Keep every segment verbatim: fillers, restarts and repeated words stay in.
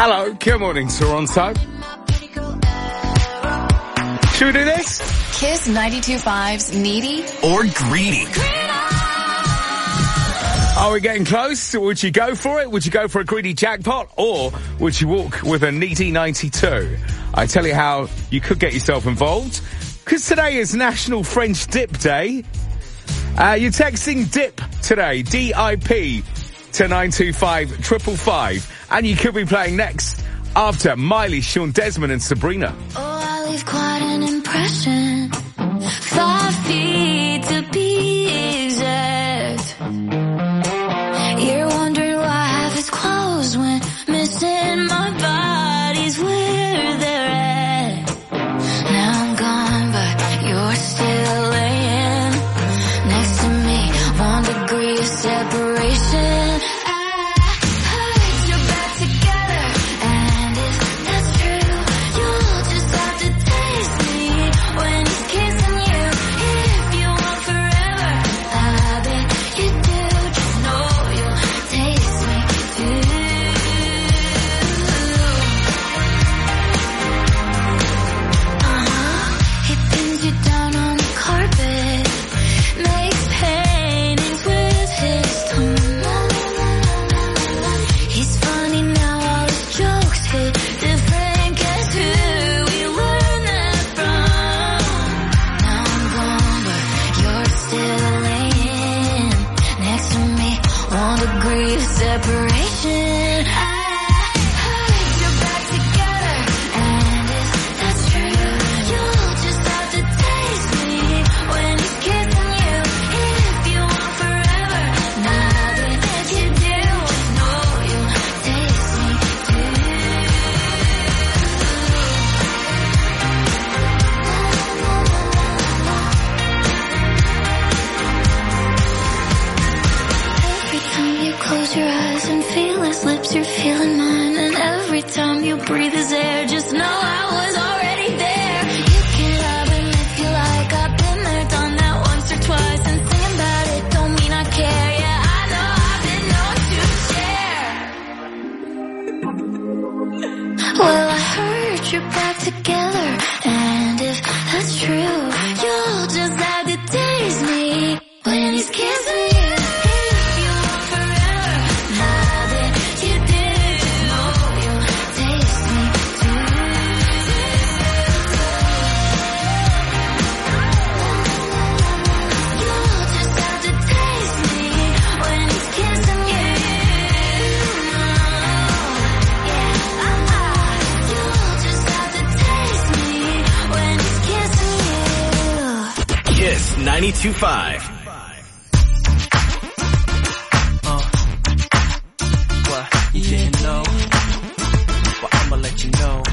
Hello, good morning, Toronto. Should we do this? Kiss ninety-two point five's Needy or Greedy. Are we getting close? Would you go for it? Would you go for a greedy jackpot? Or would you walk with a needy ninety-two? I tell you how you could get yourself involved. Because today is National French Dip Day. Uh, you're texting DIP today, D I P, to nine two five five five five. And you could be playing next after Miley, Sean Desmond and Sabrina. Oh, I leave quite an impression. Five feet to be exact. You're wondering why half is closed when missing my body's where they're at. Now I'm gone, but you're still laying next to me. One degree of separation. ninety-two point five. Uh, what? You didn't know? Well, I'ma let you know.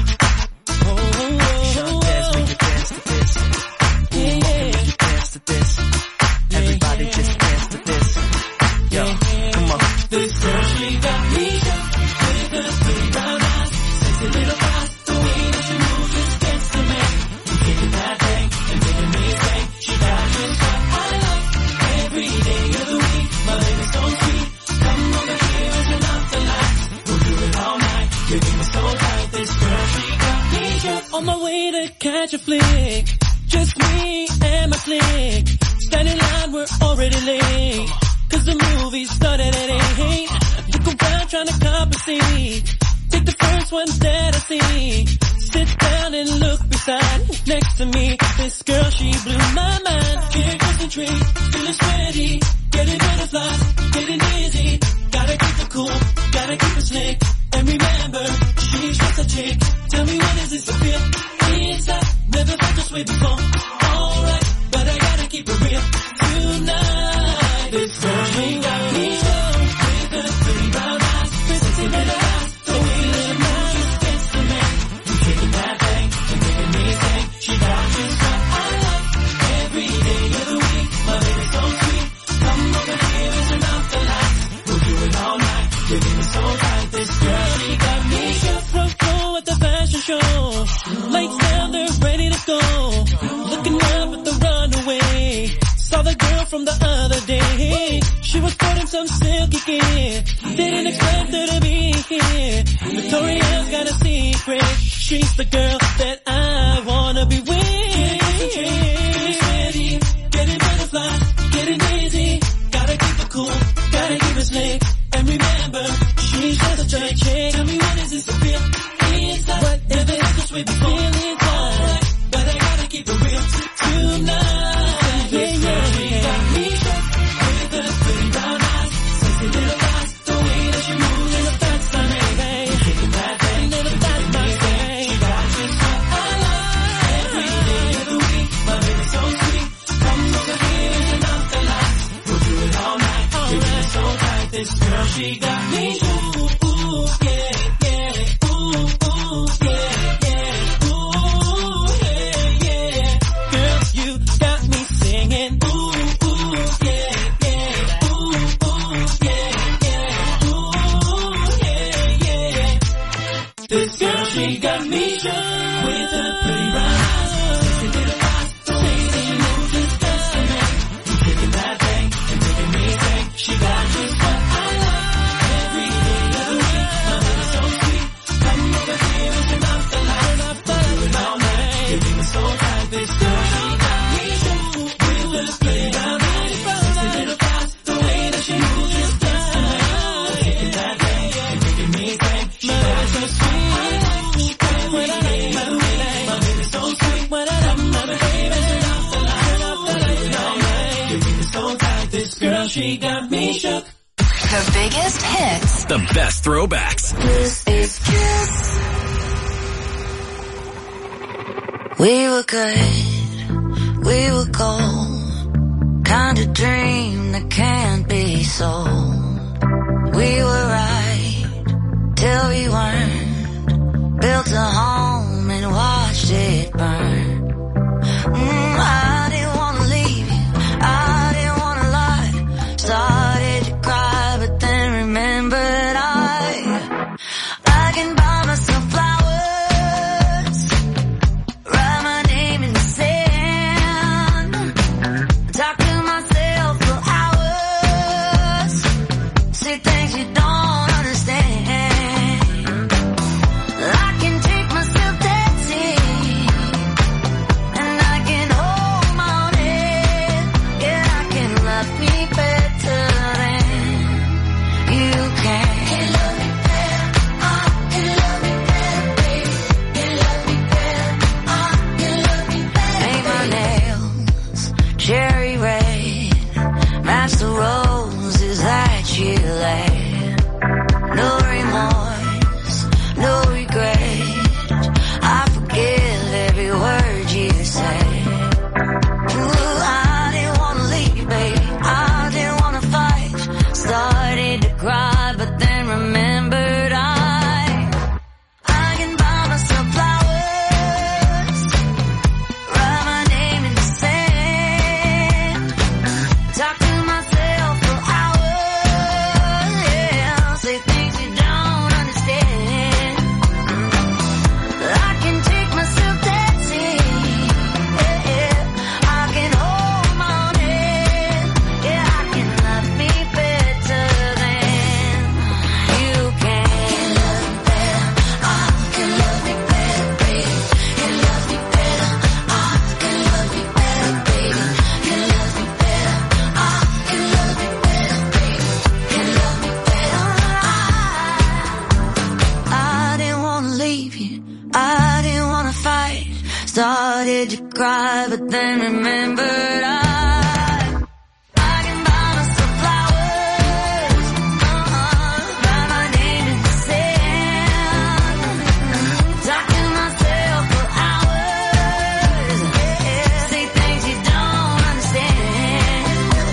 Sean Des, make you dance to this. Make you dance to this. Everybody just dance to this. Yo, come on. This girl, she got me with the pretty brown eyes, sexy little eyes. The way that she moves just gets to me. You getting that thing and making me sing. She got just what I like. Every day of the week, my baby's so sweet. Come over here and turn off the lights. We'll do it all night. You're getting so tight. This girl, she got me just on my way to catch a flick. Just me and my clique. Standing in line, we're already late. Cause the movie started at eight. Look around trying to compensate. Take the first one that I see. Sit down and look beside. Next to me, this girl, she blew my mind. Can't concentrate, feeling sweaty. Getting butterflies, getting dizzy. Gotta keep it cool, gotta keep it slick. And remember, she's just a chick. Tell me when is this a feel? It's up, never felt this way before. Alright, but I gotta keep it real. Tonight, this girl, she got me so. With the pretty brown eyes, pretty little eyes. The way that moves gets to me. You shaking that thing and making me sing. She got just what I like. Every day of the week, my baby's so sweet. Come over here and turn off the lights. We'll do it all night. You're getting so tight. This girl, she got me so. Front row at the fashion show. Lights down, they're ready to go. Looking up at the runaway. Saw the girl from the other day. She was sporting some silky gear. Didn't expect her to be here. Victoria's I got a secret. She's the girl that I wanna be with. Getting steady, getting butterflies, getting dizzy. Gotta keep it cool, gotta keep it slick. And remember, she's just a chick chick. Tell me what is this to feel inside? What never is this way before? Feeling fine, but I gotta keep it real tonight. Yeah, yeah, she got me shook with her pretty brown eyes, sexy little eyes, the way that she moves in the fast time, hey, kicking that thing in the fast time, hey. She got just what I like. Every day of the week, my baby's so sweet. Come over here and turn off the lights. We'll do it all night. Baby, it's so tight. This girl, she got me shook. Ooh, yeah, yeah. Ooh, ooh, yeah, yeah. Ooh, yeah, yeah. Girl, you got me singing. Ooh, ooh, yeah, yeah. Ooh, ooh, yeah, yeah. Ooh, yeah, yeah. This girl, she got me shook with her pretty brown eyes, sexy little eyes, the way that she moves is best to me. Kicking that thing and making me think she got just what I like. Every day of the week, my baby's so sweet. Come over here and turn off the lights. We'll do it all night. You're feeling so tight. This girl, she got me shook with her pretty brown eyes, sexy little eyes, the way that she moves is best to me. Kicking that thing and making me think she got just what I like. Every day of the week, my baby's so sweet. Come over here and turn off the lights. We'll do it all night. You're feeling so tight. This girl, she got me shook. The biggest hits. The best throwbacks. This is Kiss. We were good, we were gold. Kind of dream that can't be sold. We were right till we weren't. Built a home and watched it burn. Mm, I didn't wanna leave you, I didn't wanna lie. Started to cry, but then remembered I I can buy myself flowers, write my name in the sand, talk to myself for hours, say things you don't understand. I can take myself dancing, and I can hold my own head. Yeah, I can love me better than you can. Can love me better, I can love me better, baby. Can love me better, I can love me better. Paint my nails cherry red, match the roses that you laid. No remorse, no regret. I forgive every word you say. Ooh, I didn't wanna leave, baby. I didn't wanna fight. Started to cry, but then remembered I I can buy myself flowers, write my name in the sand, talk to myself for hours, yeah, say things you don't understand. I can take myself dancing, yeah, yeah. I can hold my own head, yeah, I can love me better than you can. Can love me better, I can love me better, baby. Can love me better, I can love me better, baby. Can love me better, I can love me better, baby. Can love me better, I I didn't wanna leave you, I didn't wanna fight. Started to cry, but then remembered I I can buy myself flowers, uh-uh, write my name in the sand, talk to myself for hours, yeah, say things you don't understand.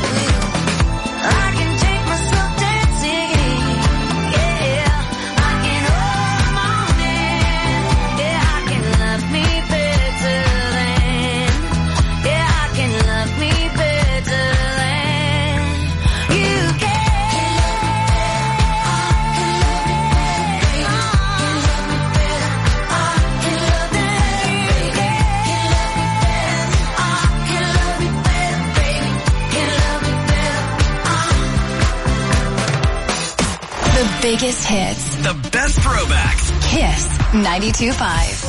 I can take myself dancing, yeah, I can hold my own hand, yeah, I can love me better than, yeah, I can love me better than you can. The biggest hits. the best throwbacks. Kiss ninety-two point five.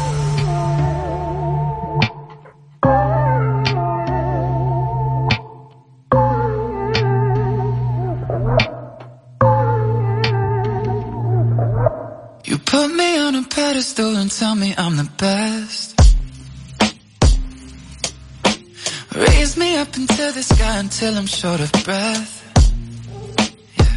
You put me on a pedestal and tell me I'm the best. Raise me up into the sky until I'm short of breath. Yeah.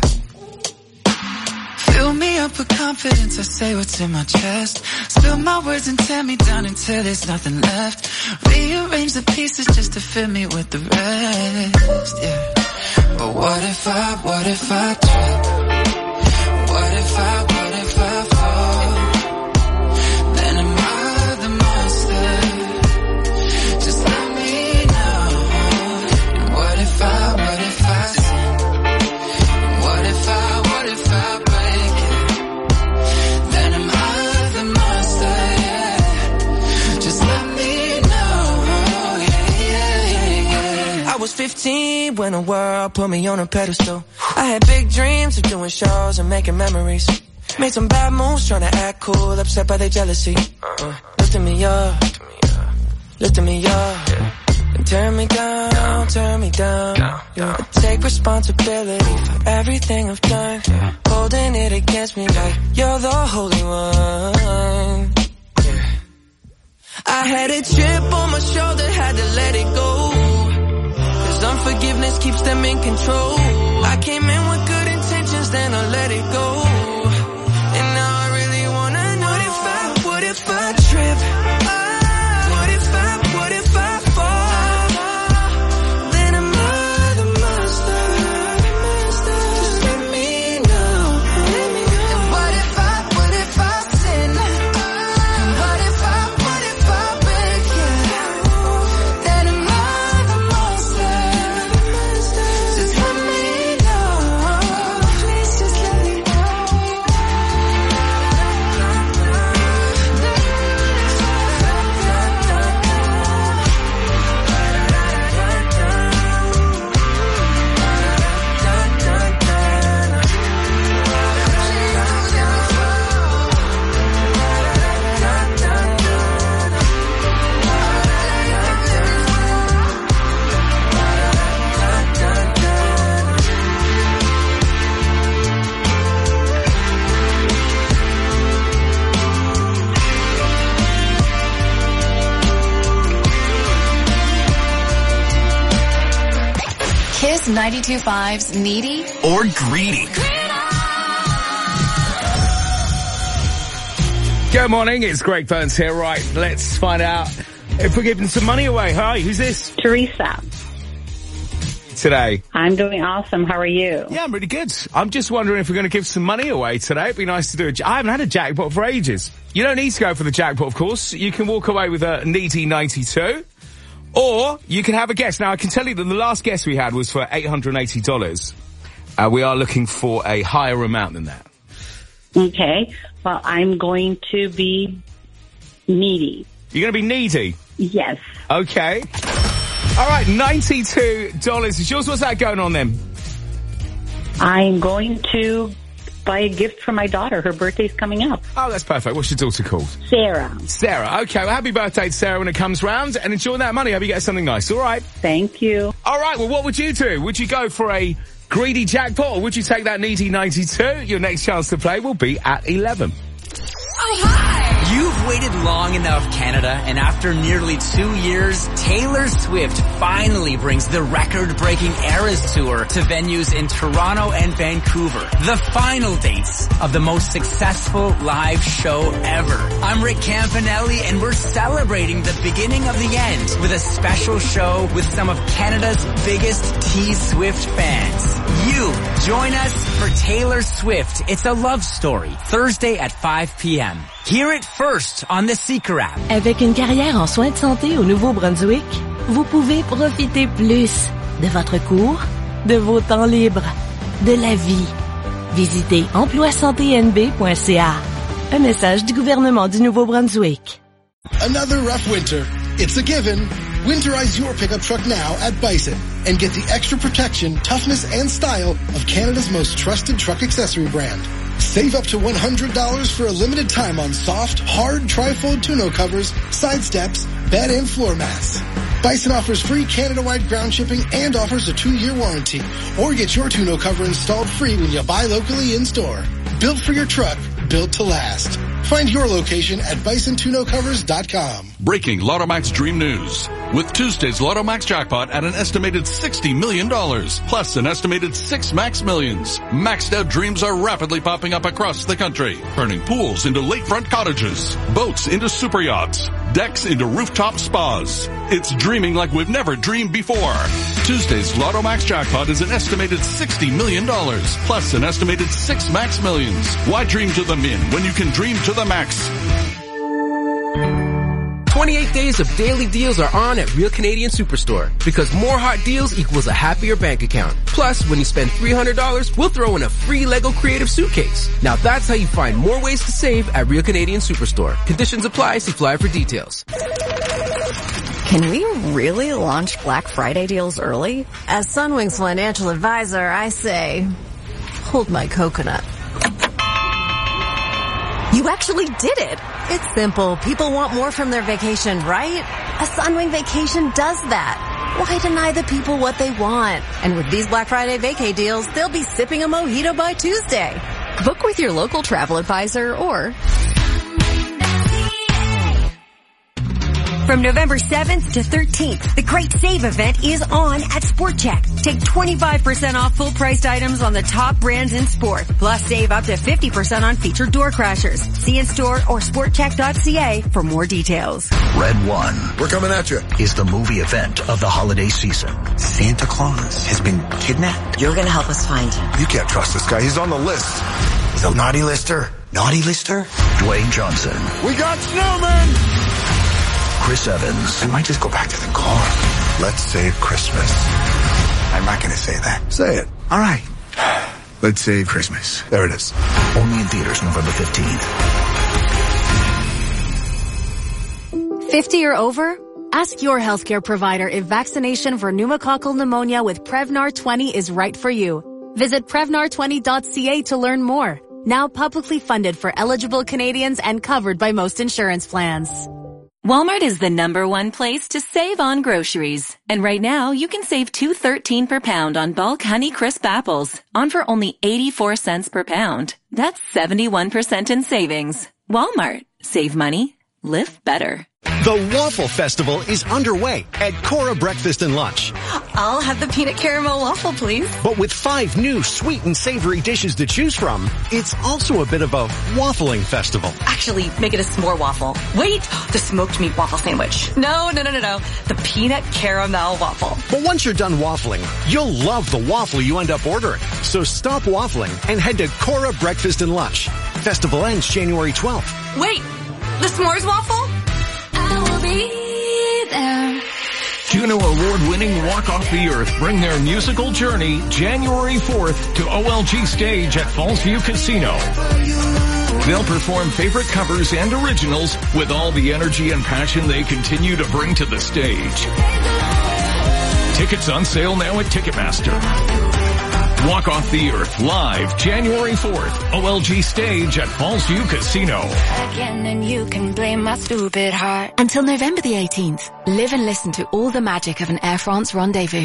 Fill me up with confidence, I say what's in my chest. Spill my words and tear me down until there's nothing left. Rearrange the pieces just to fill me with the rest. Yeah. But what if I, what if I trip? What if I, what if I fall? Then am I the monster? Just let me know. And what if I, what if I sin? What if I, what if I break it? Then am I the monster? Yeah. Just let me know. Yeah, yeah, yeah, yeah. I was fifteen when the world put me on a pedestal. I had big dreams of doing shows and making memories. Made some bad moves trying to act cool, upset by their jealousy. Uh, lifting me up, lifting me up, and turn me down, turn me down. Yeah. I take responsibility for everything I've done, holding it against me like you're the holy one. Yeah. I had a chip on my shoulder, had to let it go. Cause unforgiveness keeps them in control. I came in with good intentions, then I let it go. And now I really wanna know, what if I, what if I trip? What if I, what if I fall? Then am I the monster? Just let me know. And what if I, what if I sin? And what if I, what if I break it? Then am I the monster? Just let me know. Please just let me know. Kiss ninety-two point five's Needy Or greedy. Good morning, it's Greg Burns here. Right, let's find out if we're giving some money away. Hi, who's this? Teresa, Today. I'm doing awesome. How are you? Yeah, I'm really good. I'm just wondering if we're going to give some money away today. It'd be nice to do a... I haven't had a jackpot for ages. You don't need to go for the jackpot, of course. You can walk away with a Needy ninety-two. Or you can have a guess. Now, I can tell you that the last guess we had was for eight hundred eighty dollars. Uh, we are looking for a higher amount than that. Okay. Well, I'm going to be needy. You're going to be needy? Yes. Okay. All right, ninety-two dollars is yours. What's that going on then? I'm going to buy a gift for my daughter. Her birthday's coming up. Oh, that's perfect. What's your daughter called? Sarah. Sarah. Okay, well, happy birthday to Sarah when it comes round, and enjoy that money. Hope you get something nice. All right. Thank you. All right, well, what would you do? Would you go for a greedy jackpot, or would you take that Needy ninety-two? Your next chance to play will be at eleven. Oh, hi! You've waited long enough, Canada, and after nearly two years, Taylor Swift finally brings the record-breaking Eras Tour to venues in Toronto and Vancouver. The final dates of the most successful live show ever. I'm Rick Campanelli, and we're celebrating the beginning of the end with a special show with some of Canada's biggest T-Swift fans. You, join us for Taylor Swift, It's a Love Story, Thursday at five p.m. Hear it first on the Seeker app. Avec une carrière en soins de santé au Nouveau-Brunswick, vous pouvez profiter plus de votre cours, de vos temps libres, de la vie. Visitez emploi santé n b point c a. Un message du gouvernement du Nouveau-Brunswick. Another rough winter. It's a given. Winterize your pickup truck now at Bison and get the extra protection, toughness, and style of Canada's most trusted truck accessory brand. Save up to one hundred dollars for a limited time on soft, hard, tri-fold tonneau covers, side steps, bed and floor mats. Bison offers free Canada-wide ground shipping and offers a two-year warranty. Or get your tonneau cover installed free when you buy locally in-store. Built for your truck, built to last. Find your location at bison tonneau covers dot com. Breaking Lottomax Dream News. With Tuesday's Lottomax jackpot at an estimated sixty million dollars, plus an estimated six Max Millions. Maxed out dreams are rapidly popping up across the country, turning pools into lakefront cottages, boats into super yachts, decks into rooftop spas. It's dreaming like we've never dreamed before. Tuesday's Lottomax jackpot is an estimated sixty million dollars, plus an estimated six Max Millions. Why dream to the min when you can dream to the max? twenty-eight days of daily deals are on at Real Canadian Superstore because more hot deals equals a happier bank account. Plus, when you spend three hundred dollars, we'll throw in a free Lego Creative Suitcase. Now that's how you find more ways to save at Real Canadian Superstore. Conditions apply. See flyer for details. Can we really launch Black Friday deals early? As Sunwing's financial advisor, I say, hold my coconut. You actually did it. It's simple. People want more from their vacation, right? A Sunwing vacation does that. Why deny the people what they want? And with these Black Friday vacay deals, they'll be sipping a mojito by Tuesday. Book with your local travel advisor or... From November seventh to thirteenth, the Great Save event is on at Sport Chek. Take twenty-five percent off full-priced items on the top brands in sport. Plus, save up to fifty percent on featured door crashers. See in-store or sport check dot c a for more details. Red One. We're coming at you. Is the movie event of the holiday season. Santa Claus has been kidnapped. You're gonna help us find him. You can't trust this guy. He's on the list. He's a naughty lister. Naughty lister? Dwayne Johnson. We got snowmen! Chris Evans. I might just go back to the car. Let's save Christmas. I'm not going to say that. Say it. All right. Let's save Christmas. There it is. Only in theaters November fifteenth. fifty or over? Ask your healthcare provider if vaccination for pneumococcal pneumonia with Prevnar twenty is right for you. Visit prevnar twenty dot c a to learn more. Now publicly funded for eligible Canadians and covered by most insurance plans. Walmart is the number one place to save on groceries. And right now, you can save two thirteen per pound on bulk Honey Crisp apples, on for only eighty-four cents per pound. That's seventy-one percent in savings. Walmart. Save money. Live better. The Waffle Festival is underway at Cora Breakfast and Lunch. I'll have the peanut caramel waffle, please. But with five new sweet and savory dishes to choose from, it's also a bit of a waffling festival. Actually, make it a s'more waffle. Wait, the smoked meat waffle sandwich. No, no, no, no, no. The peanut caramel waffle. But once you're done waffling, you'll love the waffle you end up ordering. So stop waffling and head to Cora Breakfast and Lunch. Festival ends January twelfth. Wait, the s'mores waffle? Juno Award-winning Walk Off the Earth bring their musical journey January fourth to O L G Stage at Fallsview Casino. They'll perform favorite covers and originals with all the energy and passion they continue to bring to the stage. Tickets on sale now at Ticketmaster. Walk Off the Earth live January fourth, O L G Stage at Fallsview Casino. Again, and you can blame my stupid heart. Until November the eighteenth, live and listen to all the magic of an Air France rendezvous.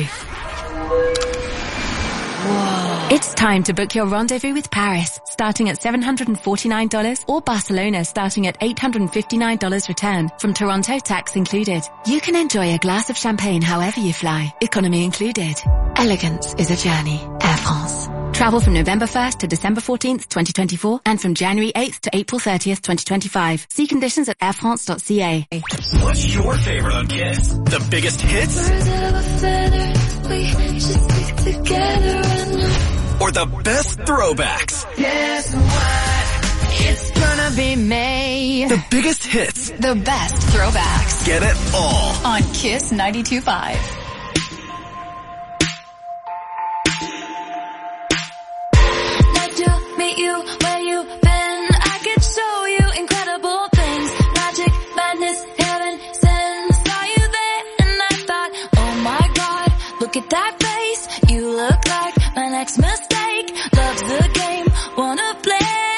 Whoa. It's time to book your rendezvous with Paris, starting at seven hundred forty-nine dollars, or Barcelona starting at eight hundred fifty-nine dollars return, from Toronto tax included. You can enjoy a glass of champagne however you fly, economy included. Elegance is a journey. Air France. Travel from November first to December fourteenth, twenty twenty-four, and from January eighth to April thirtieth, twenty twenty-five. See conditions at air france dot c a. What's your favorite on Kiss? The biggest hits? Or the best throwbacks? Guess what? It's gonna be me. The biggest hits. The best throwbacks. Get it all on Kiss ninety-two point five. Meet you where you've been. I could show you incredible things. Magic, madness, heaven sent. Saw you there and I thought, oh my God, look at that face. You look like my next mistake. Love's the game, wanna play.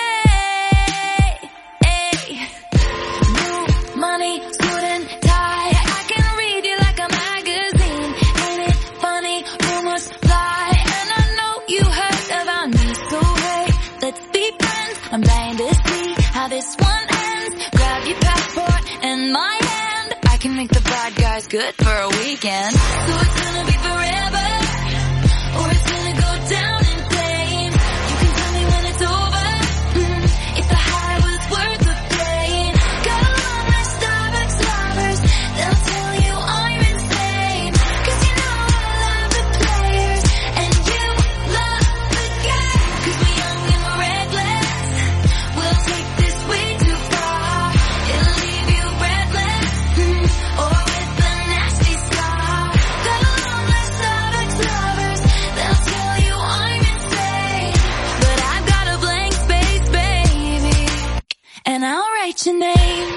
this one ends. Grab your passport and my hand. I can make the bad guys good for a weekend. So it's gonna be forever, or it's gonna go down in flames. You can tell me when it's over, mm, if the high was worth the pain. Go on my Starbucks lovers, they'll tell you I'm insane. Cause you know I love the players, and you love the game. Cause we're young and we're reckless, we'll take this way too far. It'll leave you breathless, mm, or with a nasty scar. Go on my Starbucks lovers, they'll tell you I'm insane. But I've got a blank space, baby, and I'll write your name.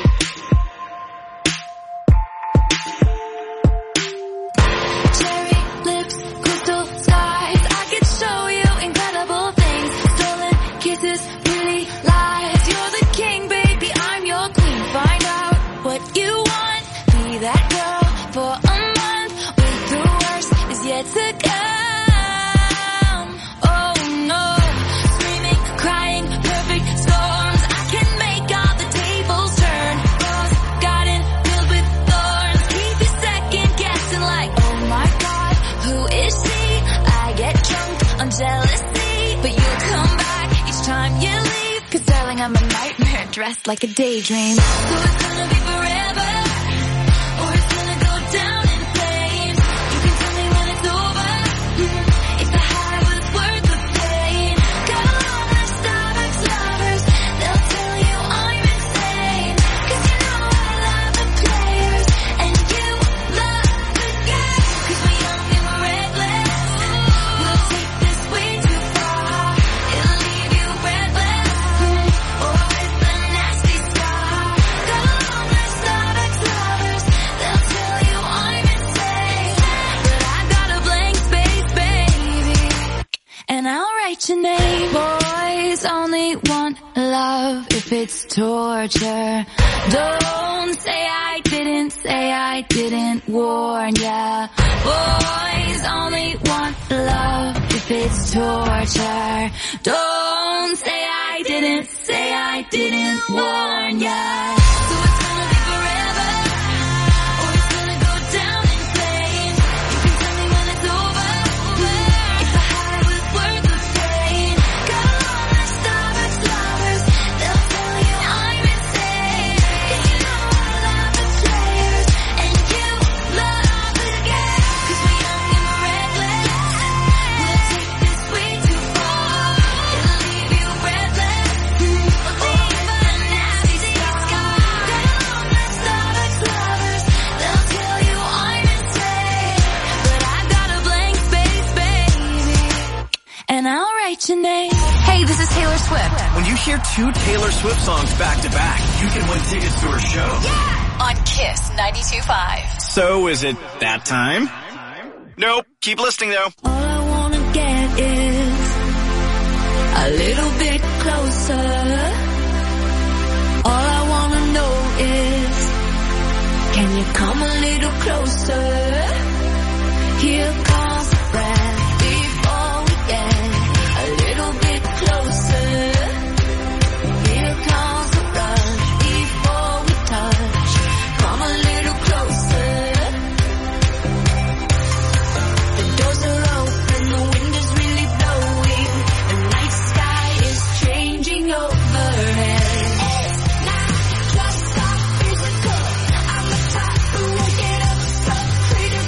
Cherry lips, crystal skies, I could show you incredible things. Stolen kisses, pretty lies. You're the king, baby, I'm your queen. Find out what you want, be that girl for a month. Wait, the worst is yet to come. Oh no, screaming, crying, perfect storms. I can make all the tables turn. Rose garden filled with thorns. Keep you second guessing like, oh my god, who is she? I get drunk on jealousy, but you come back each time you leave. Cause darling, I'm a nightmare dressed like a daydream. So it's gonna be forever, or it's gonna go down in flames. You can tell me when it's over, mm, if the high was worth the pain. Go on my Starbucks lovers, they'll tell you I'm insane. Cause you know I love the players, and you love the game. Cause we're young and we're reckless, we'll take this way too far. It'll leave you breathless, mm, or with a nasty scar. Go on my Starbucks lovers, they'll tell you I'm insane. But I've got a blank space, baby, and I'll write your name. Boys only want love if it's torture. Don't say I didn't, say I didn't warn ya. Boys only want love if it's torture. Don't say I didn't, say I didn't warn ya. So it's gonna be forever, or it's gonna go down in flames. You can tell me when it's over, if the high was worth the pain. Go on my Starbucks lovers, they'll tell you I'm insane. Cause you know I love the players, and you love the game. Cause we're young and we're reckless, we'll take this way too far. It'll leave you breathless, mm, or with a nasty scar. Go on my Starbucks lovers, they'll tell you I'm insane. But I've got a blank space, baby, and I'll write your name. Hey, this is Taylor Swift. When you hear two Taylor Swift songs back to back, you can win tickets to her show. On Kiss ninety-two point five. So is it that time? Nope. Keep listening though. All I wanna get is a little bit closer. All I wanna know is, can you come a little closer? Here comes the breath before we get a little bit closer. Here comes the rush before we touch. Come a little closer. The doors are open, the wind is really blowing. The night sky is changing overhead. It's not just so physical. I'm the type who won't get up, so pretty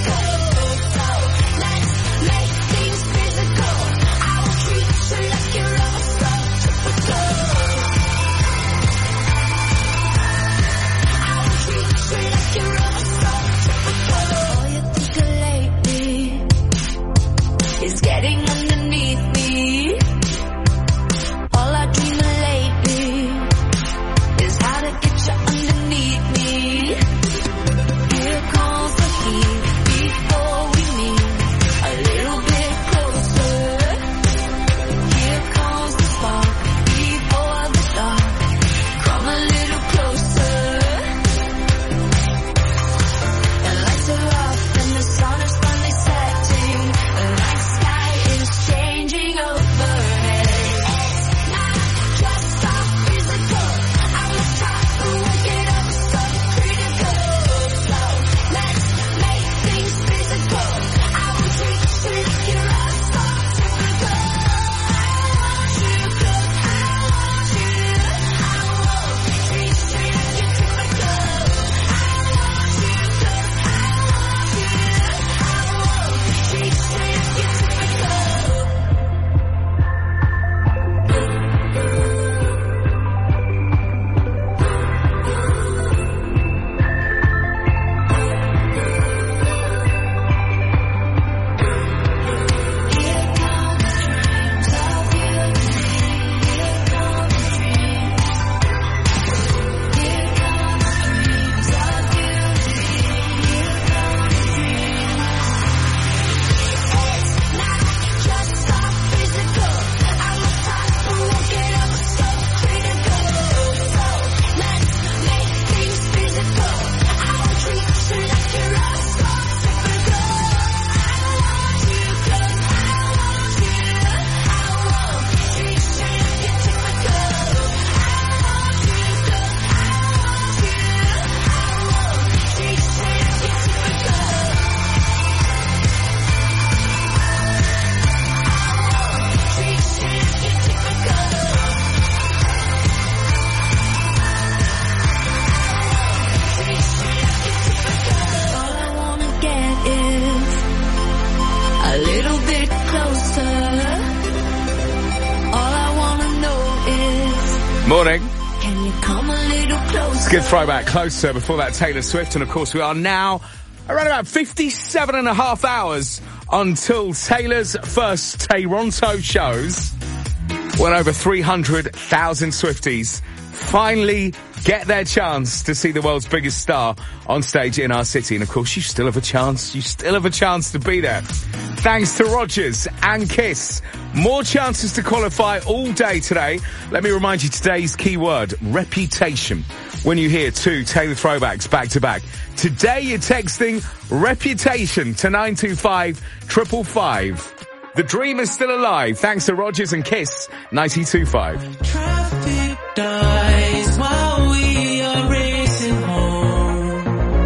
Morning. Can you come a little closer? It's a good throwback. Closer. Before that, Taylor Swift. And of course, we are now around about fifty-seven and a half hours until Taylor's first Toronto shows, when over three hundred thousand Swifties finally get their chance to see the world's biggest star on stage in our city. And of course, you still have a chance. You still have a chance to be there. Thanks to Rogers and Kiss. More chances to qualify all day today. Let me remind you today's keyword, reputation. When you hear two Taylor throwbacks back to back. Today you're texting reputation to nine two five, five five five. The dream is still alive. Thanks to Rogers and Kiss, ninety-two point five. Traffic dies while we are racing home.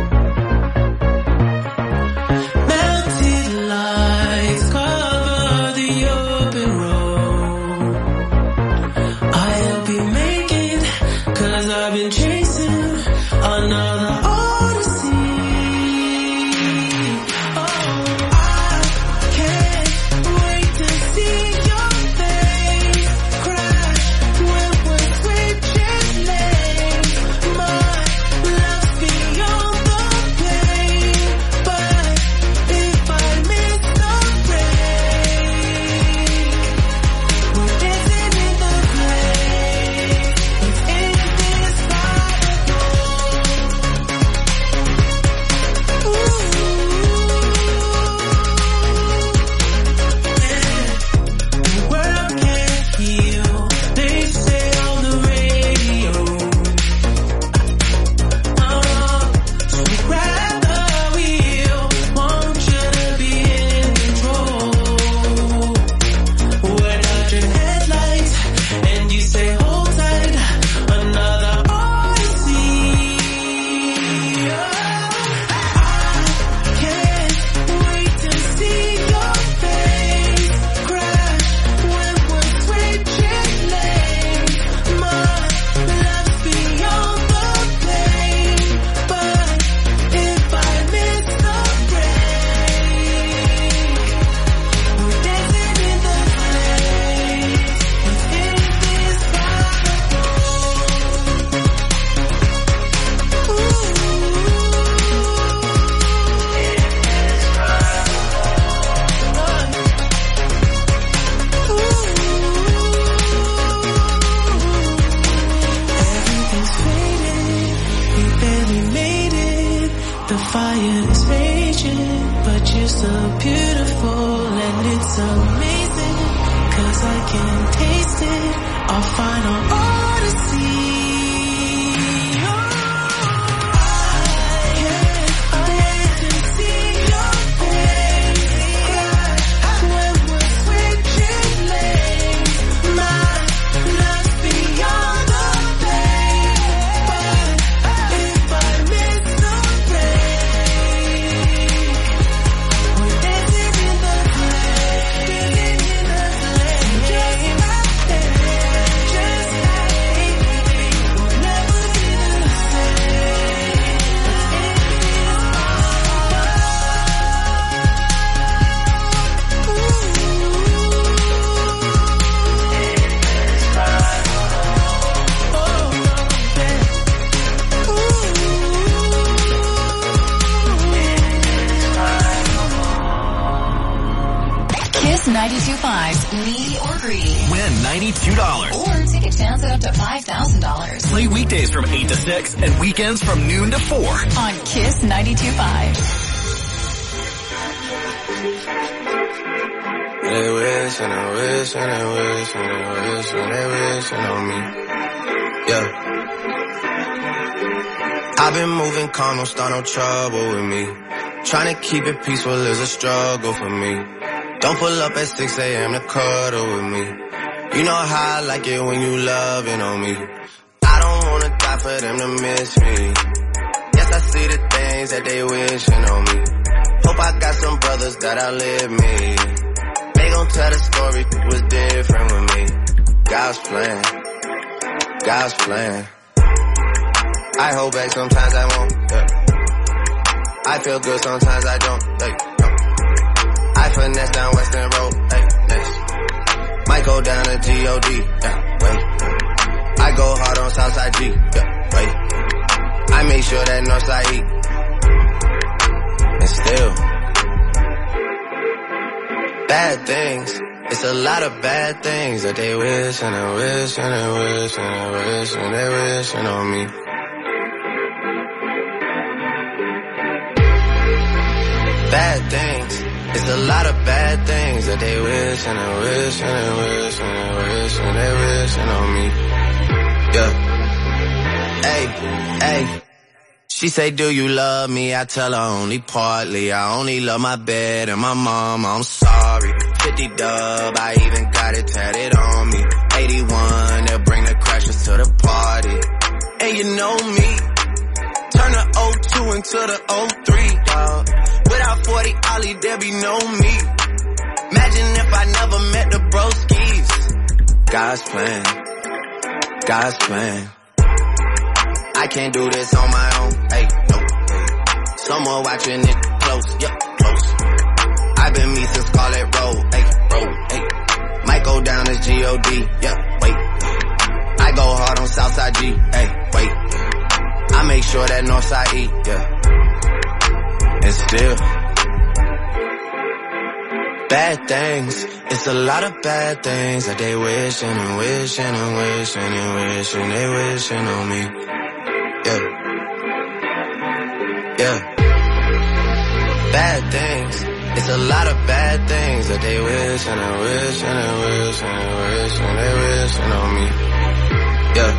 Mounted lights cover the open road. I'll be making, cause I've been chasing another odyssey. Oh, I can't wait to see your face crash when we're switching lanes. My love's beyond the pain, but if I miss the break, we're dancing in the place. It's indescribable. The world can't heal, they say on the radio. Uh, so grab the wheel, want you to be in control. We're dodging headlights, and you say hold tight, another odyssey. I can't wait to see your face crash when we're switching lanes. My love's beyond the pain, but if I miss the break, we're dancing in the place. It's indescribable. Everything's fading, we barely made it. The fire is raging, but you're so beautiful and it's amazing. Cause I can taste it, our final odyssey. Oh, I can't wait to see your face crash when we're switching lanes. My love's beyond the pain, but if I miss the break, we're dancing in the place, dancing in the place, just like that, just like we'll never be the same. Kiss ninety-two point five's Needy or Greedy. Win ninety-two dollars. Or take a chance at up to five thousand dollars. Play weekdays from eight to six and weekends from noon to four. On Kiss ninety-two point five. They wish and they wish and they wish and they wish and they wishing on me. Yeah. I've been moving calm, don't start no trouble with me. Trying to keep it peaceful is a struggle for me. Don't pull up at six a.m. to cuddle with me. You know how I like it when you loving on me. I don't wanna die for them to miss me. Yes, I see the things that they wishing on me. Hope I got some brothers that outlive me. They gon' tell the story, it was different with me. God's plan, God's plan. I hold back, sometimes I won't, yeah. I feel good, sometimes I don't, like, no. I finesse down Western Road, like, next. Might go down to G O D, yeah, wait. I I go hard on Southside G. Yeah, wait. I make sure that Northside E. And still, bad things. It's a lot of bad things that they wish and they wish and they wish and they wish and they wishing on me. Bad things. It's a lot of bad things that they wish and they wish and they wish and they wish and they wishing on me. Yeah. Hey, hey. She say, do you love me? I tell her only partly. I only love my bed and my mom. I'm sorry. fifty dub, I even got it tatted on me. eighty-one, they'll bring the crashers to the party. And you know me. Turn the oh two into the oh three, dawg. Without forty Ollie, there be no me. Imagine if I never met the broskies. God's plan. God's plan. I can't do this on my own, hey, no. Someone watching it close, yeah, close. I've been me since Scarlet Road, hey, road, hey. Might go down as G O D, yeah, wait. I go hard on Southside G, hey, wait. I make sure that Northside E, yeah. And still, bad things. It's a lot of bad things that they wishing and wishing and wishing and wishing they wishing on me. Yeah. Yeah. Bad things. It's a lot of bad things that they wish and they wish and they wish and they wish and they wishing on me. Yeah.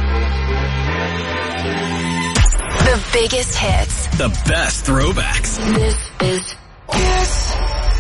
The biggest hits. The best throwbacks. This is Kiss.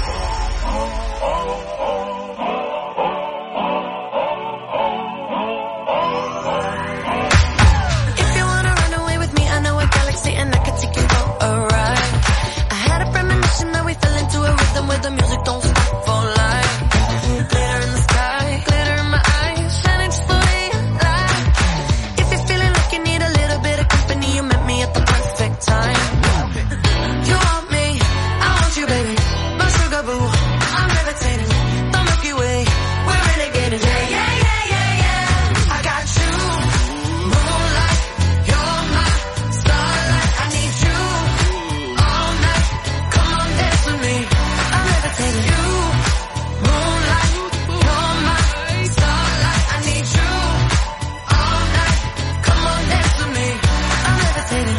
Where the music don't stop for life. Glitter in the sky, glitter in my eyes, shining just the way I like. If you're feeling like you need a little bit of company, you met me at the perfect time. You want me, I want you, baby. My sugar boo, I'm levitating. The Milky Way, we're renegading. Yeah, yeah, yeah, yeah, yeah. I got you, moonlight, you're my starlight. I need you all night. Come on, dance with me. You, moonlight, you're my starlight. I need you all night. Come on, dance with me. I'm levitating.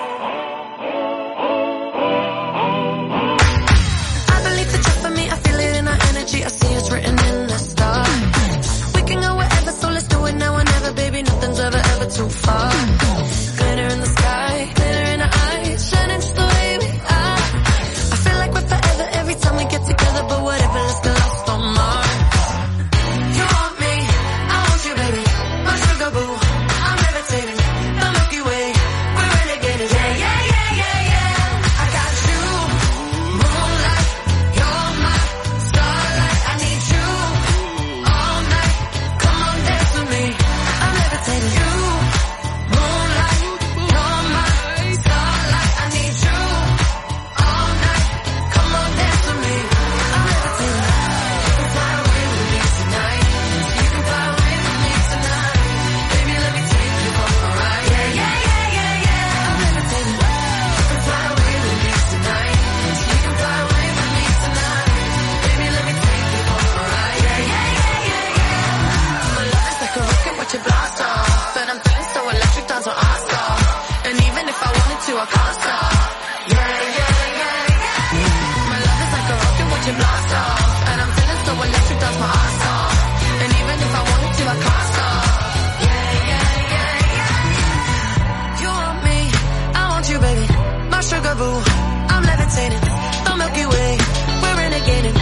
I believe that you're for me. I feel it in our energy. I see it's written in the stars. We can go wherever, so let's do it now or never, baby. Nothing's ever, ever too far. Glitter in the sky, glitter in our eyes, shining just the way we are. I feel like we're forever every time we get together, but whatever, let's get lost on Mars. You want me, I want you, baby. My sugar boo, I'm levitating. The Milky Way, we're renegading. Yeah, yeah, yeah, yeah, yeah. I got you, moonlight, you're my starlight. I need you all night. Come on, dance with me. I'm levitating. You, moonlight, you're my starlight. I need you all night. Come on, dance with me. I'm levitating. You can fly away with me tonight. You can fly away with me tonight. Baby, let me take you for a ride. Yeah, yeah, yeah, yeah, yeah. I'm levitating. You can fly away with me tonight. You can fly away with me tonight. Baby, let me take you for a ride. Yeah, yeah, yeah, yeah, yeah. My love is like a rocket, watch it blast off. And I'm feeling so electric, dance on our stop. And even if I wanted to, I can't stop. Yeah, yeah, yeah, yeah. My love is like a rocket, watch it blast off. And I'm feeling so electric, that's my ass off. And even if I wanted to, I can't stop. Yeah, yeah, yeah, yeah. You want me, I want you, baby. My sugar boo, I'm levitating. The Milky Way, we're renegading.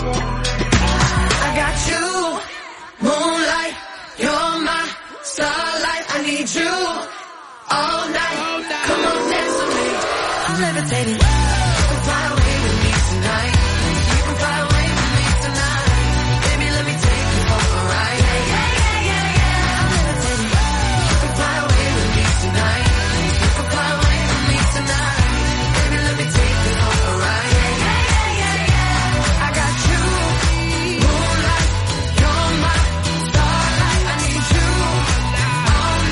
I got you, moonlight, you're my starlight. I need you all night. Come on, dance with me. I'm levitating. You can fly away with me tonight. You can fly away with me tonight. Baby, let me take you for a ride. Yeah, yeah, yeah, yeah, yeah. I'm levitating. You can fly away with me tonight. You can fly away with me tonight. Baby, let me take you for a ride. Yeah, yeah, yeah, yeah, yeah. I got you, moonlight, you're my starlight. I need you all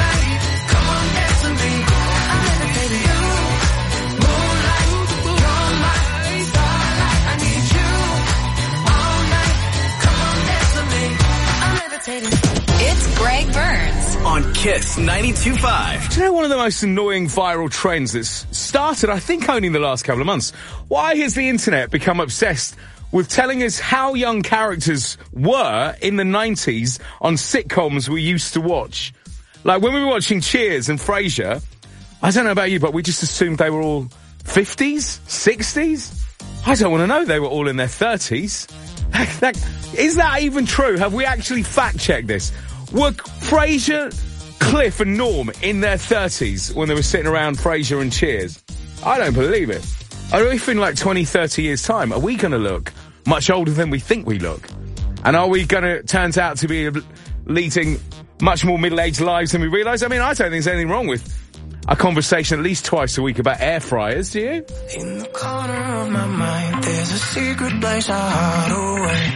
Kiss ninety-two point five. Do you know one of the most annoying viral trends that's started, I think, only in the last couple of months? Why has the internet become obsessed with telling us how young characters were in the nineties on sitcoms we used to watch? Like, when we were watching Cheers and Frasier, I don't know about you, but we just assumed they were all fifties, sixties? I don't want to know. They were all in their thirties. That, that, is that even true? Have we actually fact-checked this? Were Frasier, Cliff and Norm in their thirties when they were sitting around Frasier and Cheers? I don't believe it. I really think like twenty, thirty years' time, are we going to look much older than we think we look? And are we going to, turns out to be leading much more middle-aged lives than we realise? I mean, I don't think there's anything wrong with a conversation at least twice a week about air fryers, do you? In the corner of my mind, there's a secret place I hide away.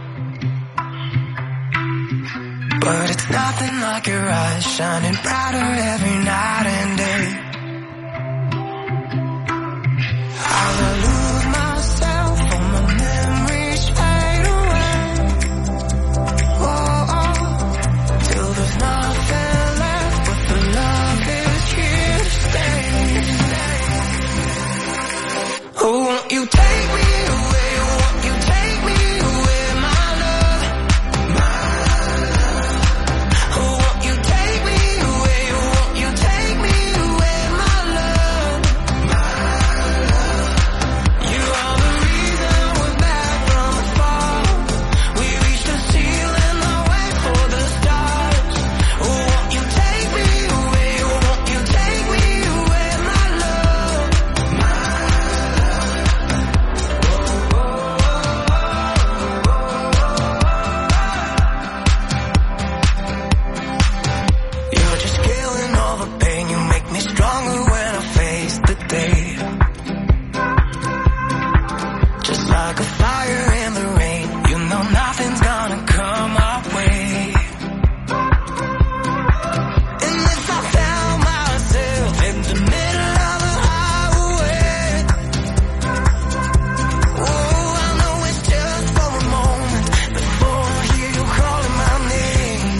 But it's nothing like your eyes shining brighter every night and day. I lose myself, all my memories fade away. Oh, oh, till there's nothing left but the love is here to stay. Oh, won't you take me away? Won't you take me away, my love? My love. Oh, won't you take me away? Won't you take me away, my love? My love. You are the reason we're back from afar. We reached the ceiling, the way for the stars. Oh, won't you take me away? Won't you take me away, my love? My You're just killing all the pain. You make me stronger when I face the day. Just like a fire in the rain. You know nothing's gonna come our way. And if I found myself in the middle of a highway, oh, I know it's just for a moment before I hear you calling my name.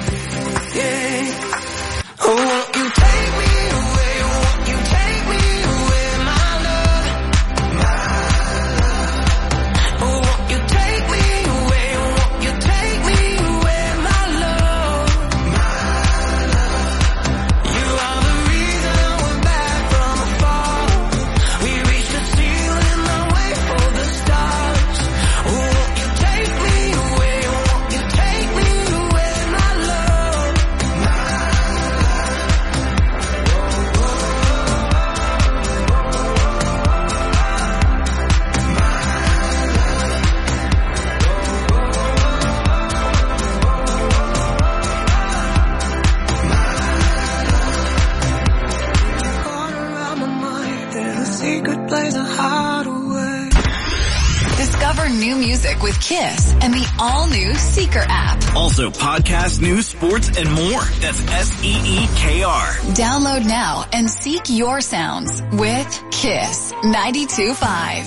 Yeah. Oh, won't you take me away? Won't you take me away, my love? My love. Oh, won't you take me away? Won't you take me away, my love? My love. You are the reason we're back from afar. We reached the ceiling, the way for the stars. Oh, won't you take me away? Won't you take me away, my love? My corner of my mind, there's a secret place I hide away. Discover new music with Kiss and the all-new Seeker app. Also, podcast, news, sports, and more. That's S E E K R. Download now and seek your sounds with Kiss ninety-two point five.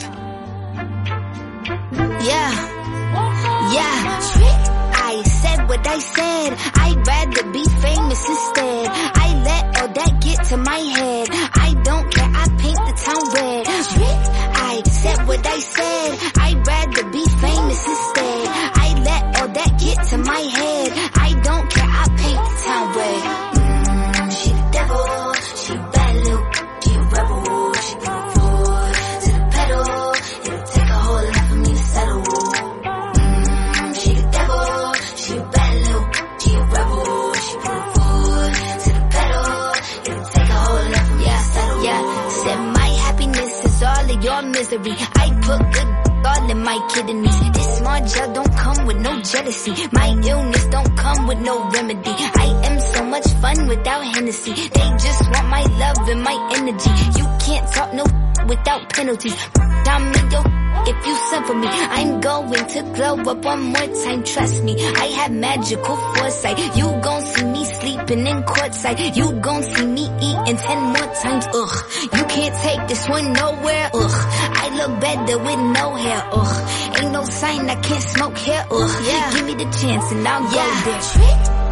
Yeah, yeah. I said what I said. I'd rather be famous instead. I let all that get to my head. I don't care. I paint the town red. I said what I said. I'd rather be famous instead. I let all that get to my head. I don't care. I paint the town red. Mm, she the devil. She a bad little. She a rebel. She put her foot to the pedal. It'll take a whole lot for me to settle. Mm, she the devil. She a bad little. She a rebel. She put her foot to the pedal. It'll take a whole lot for me to settle. Yeah, said my happiness is all of your misery. I put good all in my kidneys. This small gel don't come with no jealousy. My illness don't come with no remedy. I am so much fun without Hennessy. They just want my love and my energy. You can't talk no without penalties. I'm in your if you send for me. I'm going to glow up one more time, trust me. I have magical foresight. You gon' see me sleeping in courtside. You gon' see me eating ten more times, ugh. You can't take this one nowhere, ugh. I look better with no hair, ugh. Ain't no sign I can't smoke here, ugh. Yeah. Give me the chance and I'll yeah. go there. I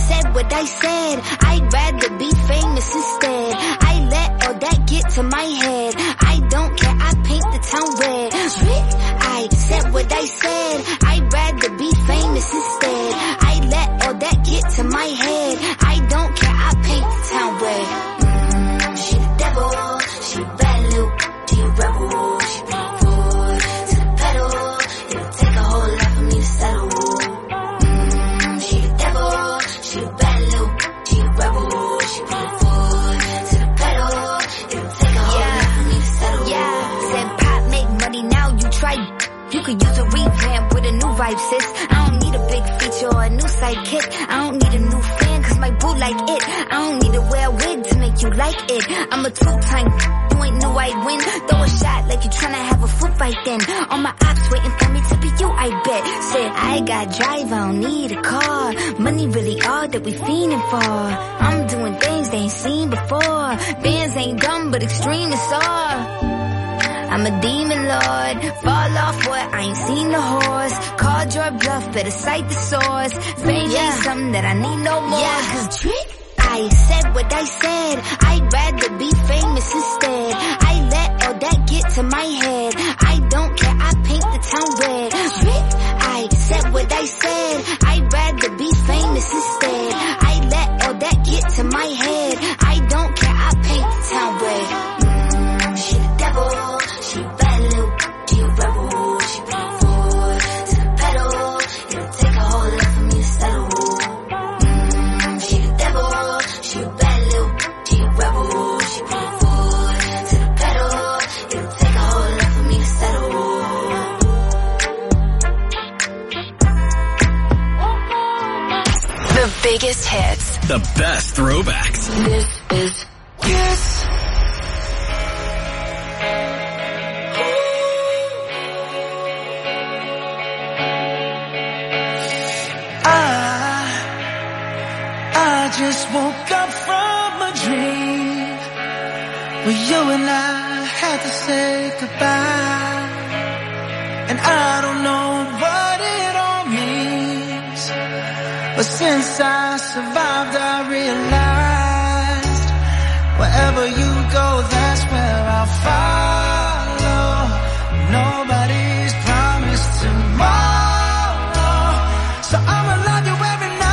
said what I said. I'd rather be famous instead. I let all that get to my head. I don't care, I paint the town red. I said what I said. I'd rather be famous instead. I let all that get to my head. I don't care, I paint the town red. Mm, she the devil, she a bad little, she a rebel. She bring the foot to the pedal. It'll take a whole lot for me to settle. Mm, she the devil, she a bad little, she a rebel. She bring the foot to the pedal. It'll take a whole yeah. lot for me to settle. Yeah, said pop make money now, you try. You could use a revamp with a new vibe, sis. I don't need a big feature or a new sidekick. I don't need a new fan, cause my boo like it. I don't need to wear a wig to make you like it. I'm a two-time, you ain't knew I'd win. Throw a shot like you tryna have a foot fight then. All my ops waiting for me to be you, I bet. Said, I got drive, I don't need a car. Money really all that we fiending for. I'm doing things they ain't seen before. Bands ain't dumb, but extreme is all. I'm a demon lord, fall off what, I ain't seen the horse. Called your bluff, better cite the source. Fame yeah. ain't something that I need no more. Yeah, cause trick, I said what I said. I'd rather be famous instead. I let all that get to my head. I don't care, I paint the town red. Trick, I said what I said. I'd rather be famous instead. I let all that get to my head. I don't care, I paint the town red. Mm, she the devil. She a bad little, she a rebel. She bring the foot to the pedal. It'll take a whole lot for me to settle. Mm, she the devil. She a bad little, she a rebel. She bring the foot to the pedal. It'll take a whole lot for me to settle. The biggest hits. The best throwbacks. This is Kiss. I just woke up from a dream where you and I had to say goodbye. And I don't know what it all means, but since I survived I realized wherever you go, that's where I'll follow. Nobody's promised tomorrow, so I'ma love you every night.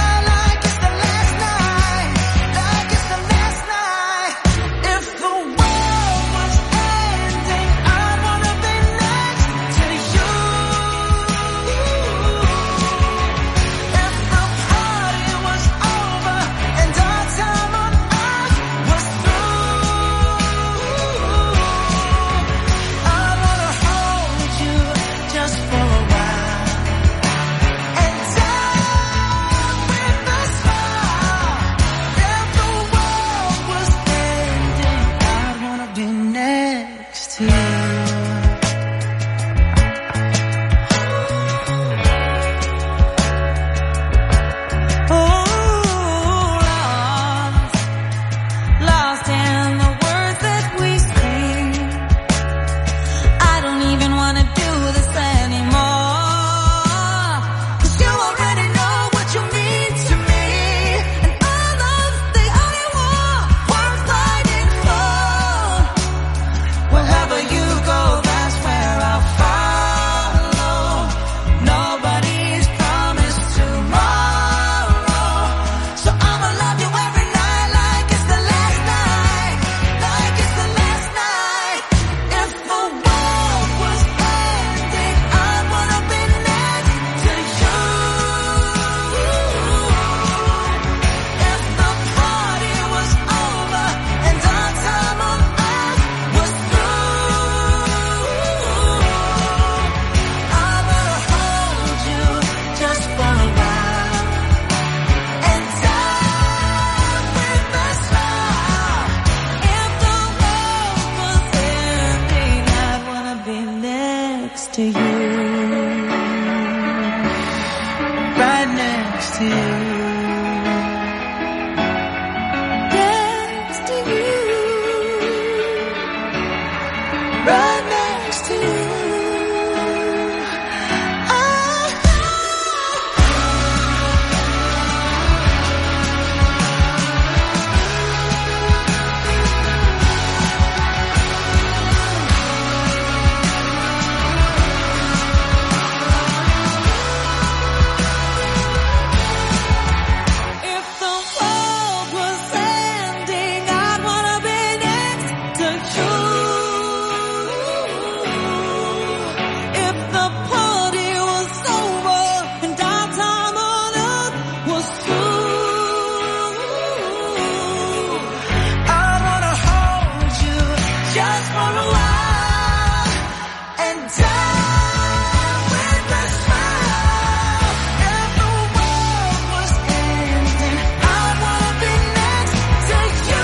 for a while and die with a smile. If the world was ending, I wanna be next to you.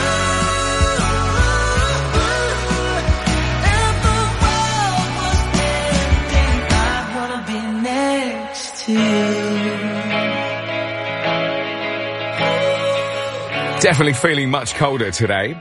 If the world was ending, I wanna be next to you. Definitely feeling much colder today.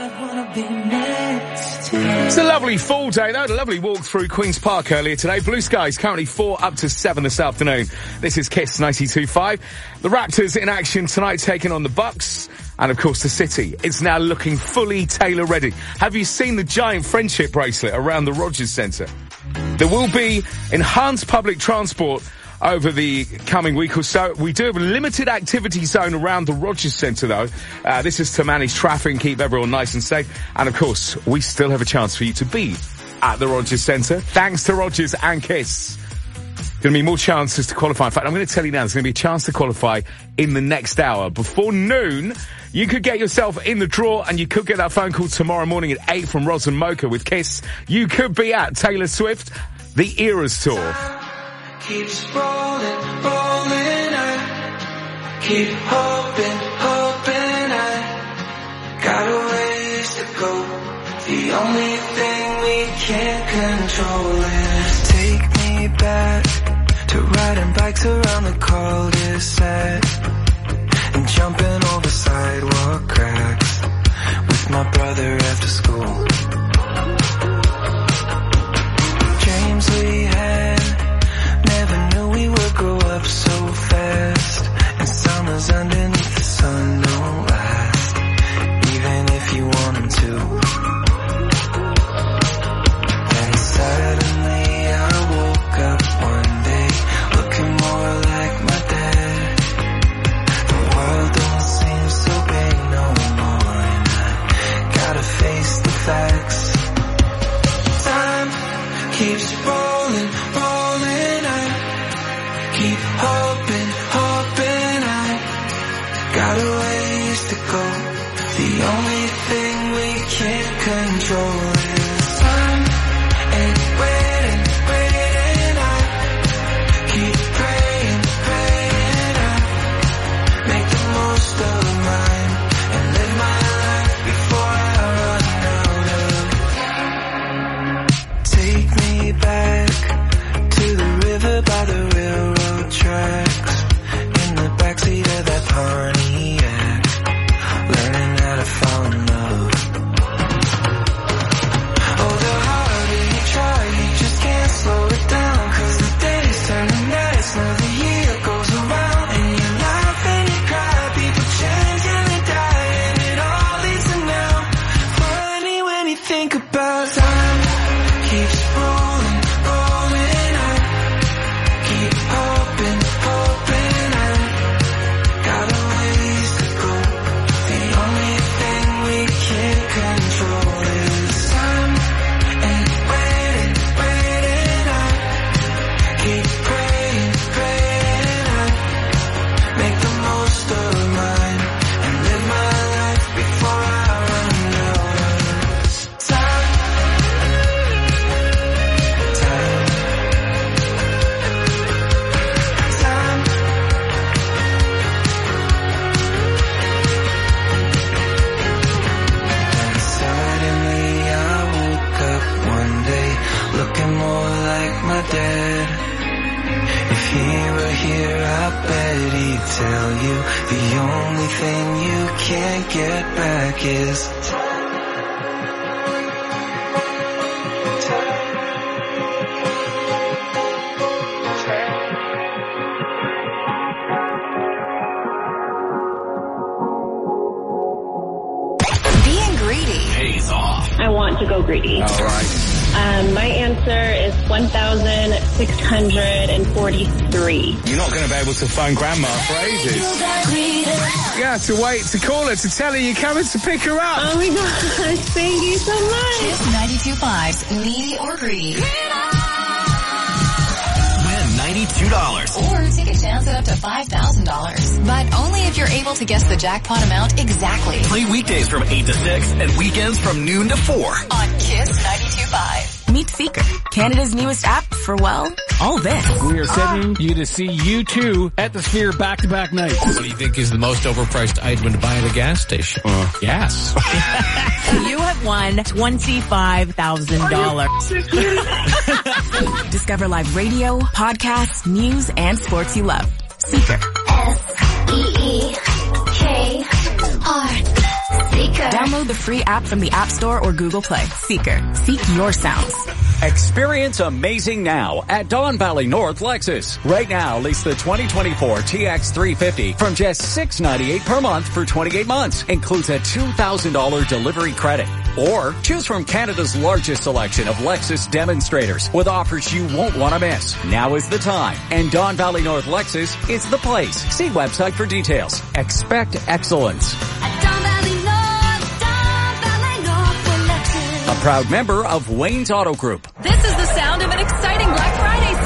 It's a lovely fall day, though. A lovely walk through Queen's Park earlier today. Blue skies currently four up to seven this afternoon. This is Kiss ninety-two point five. The Raptors in action tonight, taking on the Bucks. And, of course, the City. It's now looking fully Taylor ready. Have you seen the giant friendship bracelet around the Rogers Centre? There will be enhanced public transport over the coming week or so. We do have a limited activity zone around the Rogers Centre, though. Uh, this is to manage traffic and keep everyone nice and safe. And, of course, we still have a chance for you to be at the Rogers Centre, thanks to Rogers and Kiss. Going to be more chances to qualify. In fact, I'm going to tell you now, there's going to be a chance to qualify in the next hour. Before noon, you could get yourself in the draw, and you could get that phone call tomorrow morning at eight from Roz and Mocha with Kiss. You could be at Taylor Swift, the Eras Tour. Keeps rolling, rolling, I keep hoping, hoping I got a ways to go. The only thing we can't control is take me back to riding bikes around the cul-de-sac and jumping over sidewalk cracks with my brother after school. Dreams we had, never knew we would grow up so fast. And summers underneath the sun don't last, even if you want them to. And suddenly I woke up one day, looking more like my dad. The world don't seem so big no more, and I gotta face the facts. Time keeps rolling, rolling, I keep hoping, hoping I got a ways to go. The only thing we can't control is time and waiting, waiting. I keep praying, praying I make the most of mine and live my life before I run out of. Take me back to the river by the railroad tracks, in the backseat of that Pontiac, learning how to fall in love. Oh, the harder you try, you just can't slow it down, 'cause the days turn to nights, now the year goes around, and you laugh and you cry, people change and they die, and it all leads to now. Funny when you think about time keeps rolling, rolling, I keep hoping, hoping I got a ways to go. The only thing we can't control is time and waiting, waiting. I keep praying, praying I make the most of mine and live my life before I run out of time. Time. Time. And suddenly I woke up one day looking more like my dad. If he were here, I bet he'd tell you the only thing you can't get back is time. Being greedy pays off. I want to go greedy. All right. Um, my answer is one thousand six hundred forty-three. You're not going to be able to phone Grandma for ages. You have to wait to call her to tell her you're coming to pick her up. Oh my gosh, thank you so much. Kiss ninety-two point five's Needy or Greedy. Win ninety-two dollars. Or take a chance at up to five thousand dollars. But only if you're able to guess the jackpot amount exactly. Play weekdays from eight to six and weekends from noon to four. On Kiss ninety-two point five. Meet Seeker, Canada's newest app for, well, all this. We are sending you to see U two at the Sphere back-to-back nights. What do you think is the most overpriced item to buy at a gas station? Uh, gas. You have won twenty-five thousand dollars. Discover live radio, podcasts, news, and sports you love. Seeker. S E E K R. Seeker. Download the free app from the App Store or Google Play. Seeker. Seek your sounds. Experience amazing now at Don Valley North Lexus. Right now, lease the twenty twenty-four T X three fifty from just six hundred ninety-eight dollars per month for twenty-eight months. Includes a two thousand dollars delivery credit. Or choose from Canada's largest selection of Lexus demonstrators with offers you won't want to miss. Now is the time. And Don Valley North Lexus is the place. See website for details. Expect excellence. A proud member of Wayne's Auto Group. This is the sound of an exciting Black Friday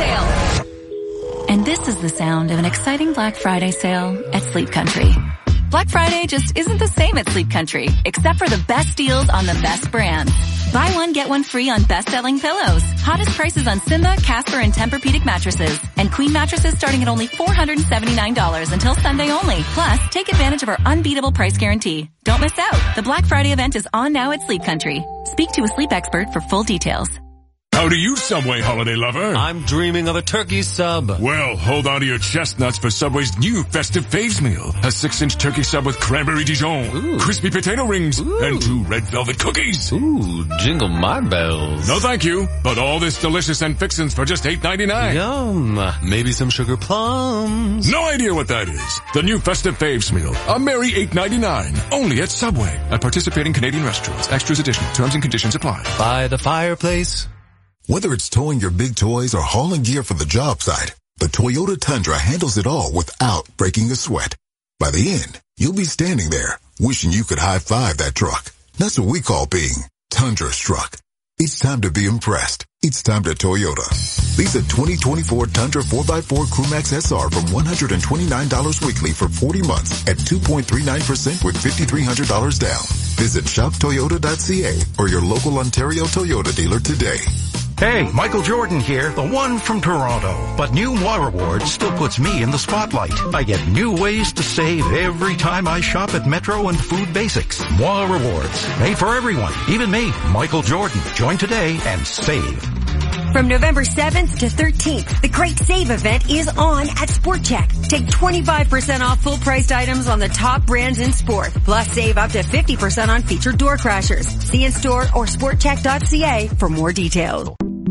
sale. And this is the sound of an exciting Black Friday sale at Sleep Country. Black Friday just isn't the same at Sleep Country, except for the best deals on the best brands. Buy one, get one free on best-selling pillows. Hottest prices on Simba, Casper, and Tempur-Pedic mattresses. And queen mattresses starting at only four hundred seventy-nine dollars until Sunday only. Plus, take advantage of our unbeatable price guarantee. Don't miss out. The Black Friday event is on now at Sleep Country. Speak to a sleep expert for full details. How do you, Subway holiday lover? I'm dreaming of a turkey sub. Well, hold on to your chestnuts for Subway's new festive faves meal. A six-inch turkey sub with cranberry Dijon, Ooh. crispy potato rings, Ooh. and two red velvet cookies. Ooh, jingle my bells. No thank you, but all this delicious and fixins for just eight ninety-nine. Yum. Maybe some sugar plums. No idea what that is. The new festive faves meal. A merry eight ninety-nine. Only at Subway. At participating Canadian restaurants. Extras additional. Terms and conditions apply. By the fireplace. Whether it's towing your big toys or hauling gear for the job site, the Toyota Tundra handles it all without breaking a sweat. By the end, you'll be standing there, wishing you could high-five that truck. That's what we call being Tundra-struck. It's time to be impressed. It's time to Toyota. Lease a twenty twenty-four Tundra four by four Crewmax S R from one hundred twenty-nine dollars weekly for forty months at two point three nine percent with five thousand three hundred dollars down. Visit shop toyota dot c a or your local Ontario Toyota dealer today. Hey, Michael Jordan here, the one from Toronto. But new Moi Rewards still puts me in the spotlight. I get new ways to save every time I shop at Metro and Food Basics. Moi Rewards, made for everyone, even me, Michael Jordan. Join today and save. From November seventh to thirteenth, the Great Save event is on at Sport Check. Take twenty-five percent off full-priced items on the top brands in sport. Plus save up to fifty percent on featured door crashers. See in-store or sport check dot c a for more details.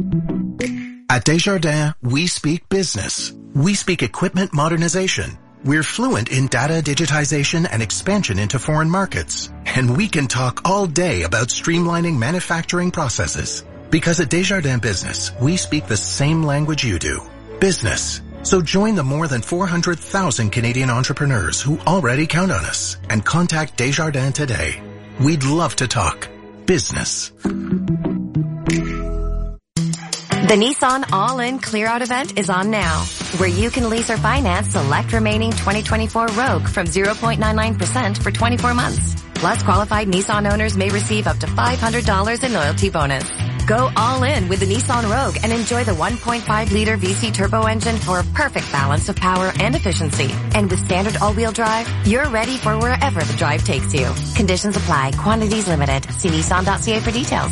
At Desjardins, we speak business. We speak equipment modernization. We're fluent in data digitization and expansion into foreign markets. And we can talk all day about streamlining manufacturing processes. Because at Desjardins Business, we speak the same language you do. Business. So join the more than four hundred thousand Canadian entrepreneurs who already count on us and contact Desjardins today. We'd love to talk business. The Nissan All-In Clear-Out event is on now, where you can lease or finance select remaining twenty twenty-four Rogue from zero point nine nine percent for twenty-four months. Plus, qualified Nissan owners may receive up to five hundred dollars in loyalty bonus. Go all in with the Nissan Rogue and enjoy the one point five liter V C turbo engine for a perfect balance of power and efficiency. And with standard all-wheel drive, you're ready for wherever the drive takes you. Conditions apply. Quantities limited. See nissan dot c a for details.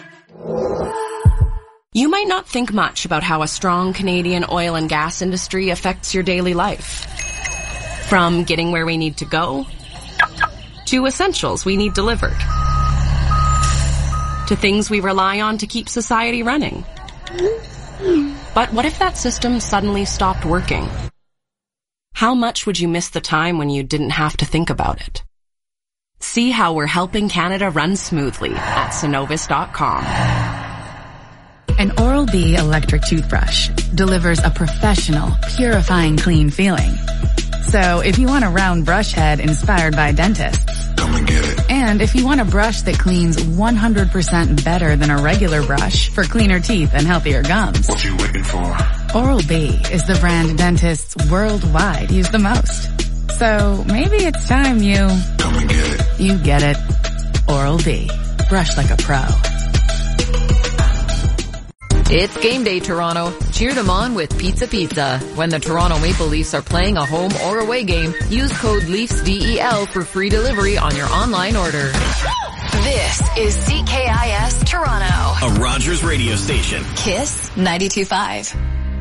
You might not think much about how a strong Canadian oil and gas industry affects your daily life. From getting where we need to go, to essentials we need delivered, to things we rely on to keep society running. But what if that system suddenly stopped working? How much would you miss the time when you didn't have to think about it? See how we're helping Canada run smoothly at Synovus dot com. An Oral-B electric toothbrush delivers a professional, purifying clean feeling. So if you want a round brush head inspired by dentists, come and get it. And if you want a brush that cleans one hundred percent better than a regular brush for cleaner teeth and healthier gums, what you waiting for? Oral-B is the brand dentists worldwide use the most. So maybe it's time you... Come and get it. You get it. Oral-B. Brush like a pro. It's game day, Toronto. Cheer them on with Pizza Pizza. When the Toronto Maple Leafs are playing a home or away game, use code LEAFSDEL for free delivery on your online order. This is C K I S Toronto. A Rogers radio station. Kiss ninety-two point five.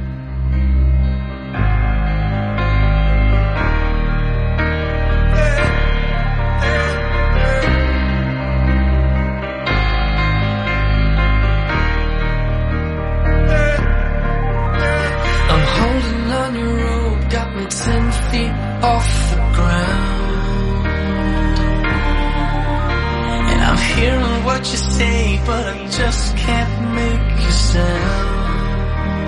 Ten feet off the ground, and I'm hearing what you say, but I just can't make a sound.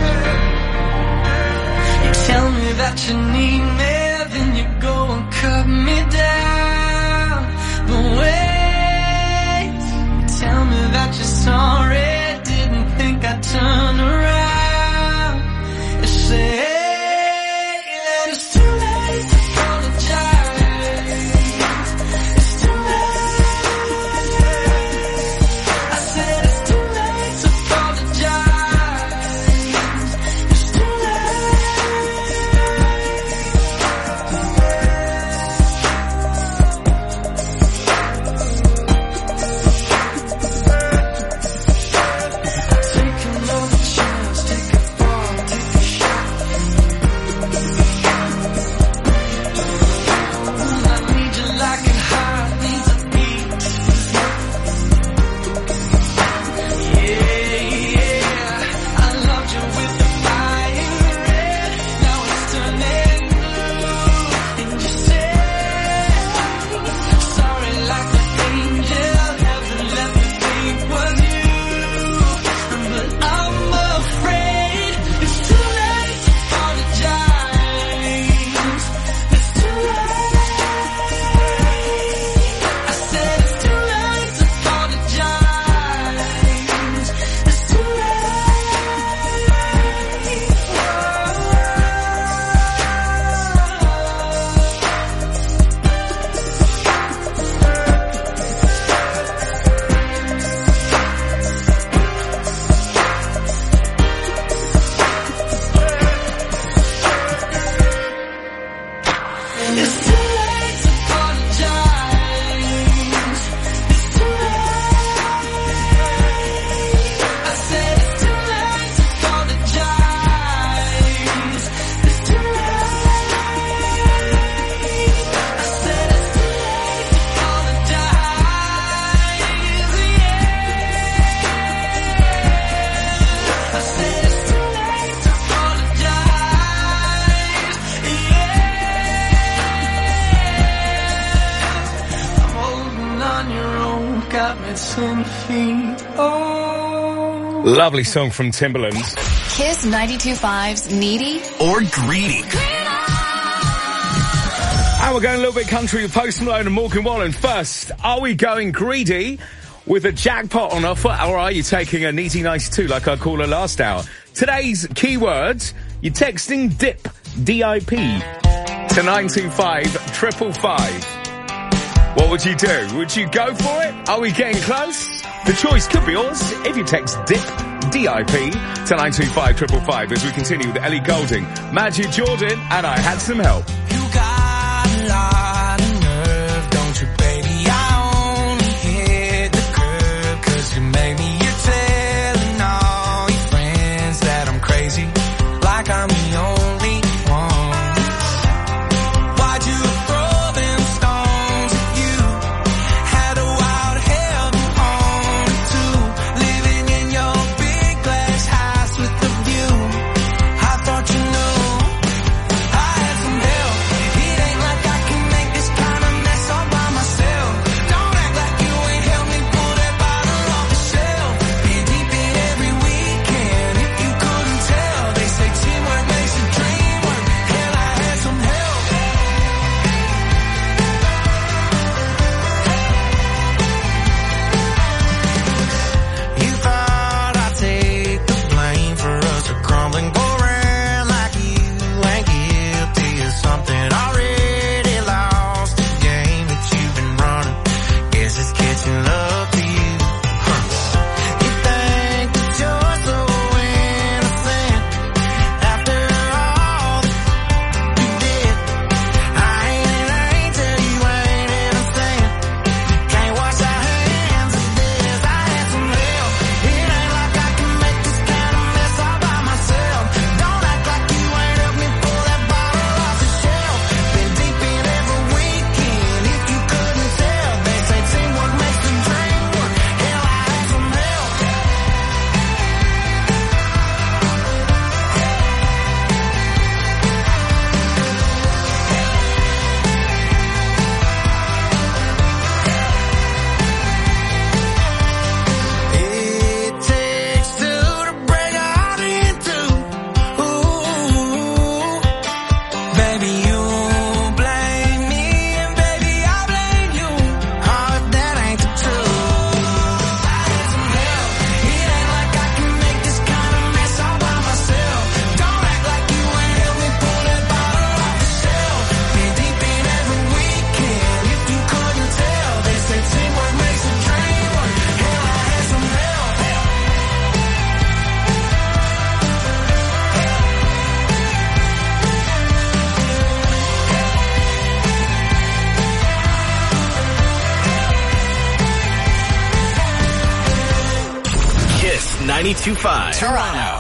You tell me that you need me, then you go and cut me down. But wait, you tell me that you're sorry, didn't think I'd turn around. You say Lovely song from Timbaland. Kiss ninety-two point five's Needy or Greedy. And we're going a little bit country with Post Malone and Morgan Wallen. First, are we going greedy with a jackpot on offer, or are you taking a Needy ninety-two like our caller last hour? Today's keywords, you're texting DIP, D I P, to nine two five, five five five. What would you do? Would you go for it? Are we getting close? The choice could be yours if you text DIP, D I P, to nine two five, five five five as we continue with Ellie Goulding, Magic Jordan, and I Had Some Help. You got a lot of nerve, don't you, baby? I only hit the curb 'cause you made me. You're telling all your friends that I'm crazy, like I'm the only one. Why'd you throw them stones at you? Had a wild heaven on it too, living in your big glass house with the view. I thought you knew I had some help. ninety-two point five. Toronto.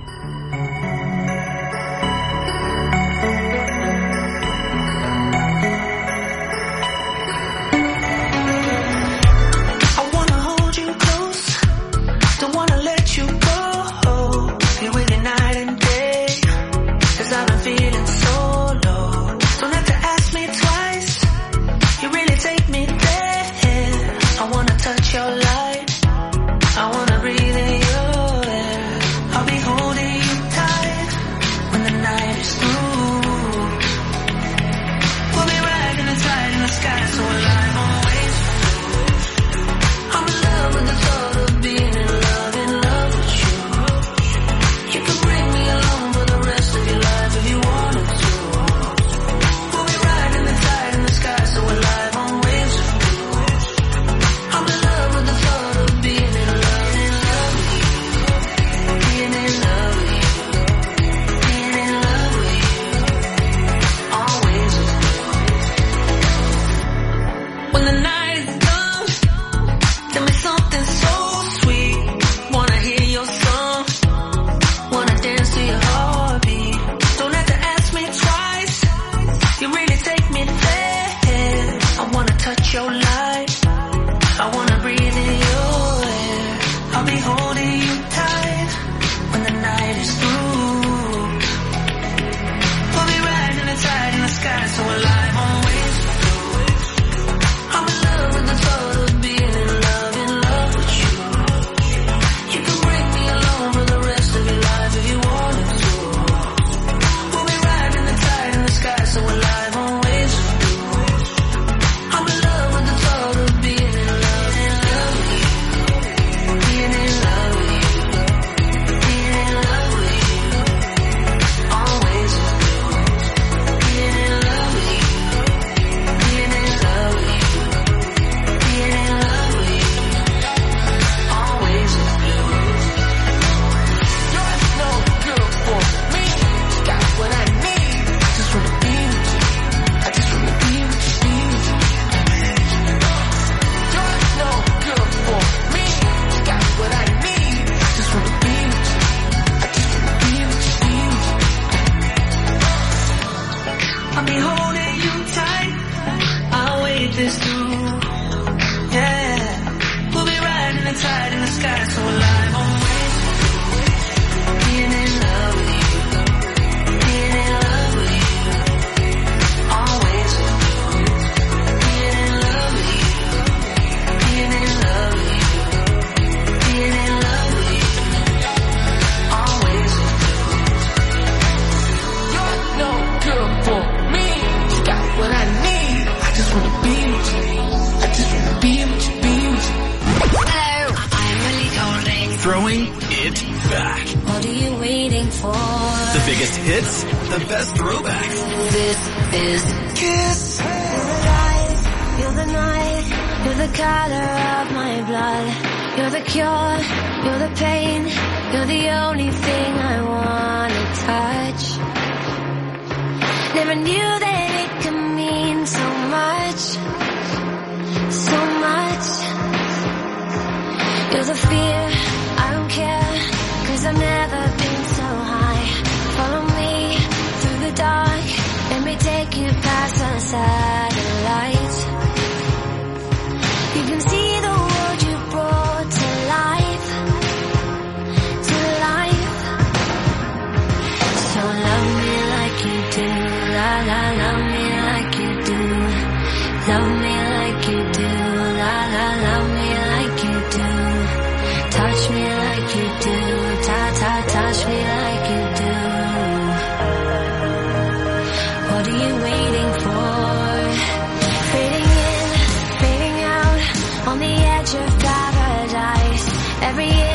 Throwing it back. What are you waiting for? The biggest hits, the best throwbacks. This is Kiss. You're the light, you're the night, you're the color of my blood. You're the cure, you're the pain, you're the only thing I wanna touch. Never knew that it could mean so much, so much. You're the fear, I don't care, cause I've never been so high. Follow me through the dark, let me take you past the satellites. You can see the world you brought to life, to life. So love me like you do, la la, love me like you do. Love me like you do, la la, love me like you do. Touch me like you do, ta ta, touch me like you do. What are you waiting for? Fading in, fading out, on the edge of paradise. Every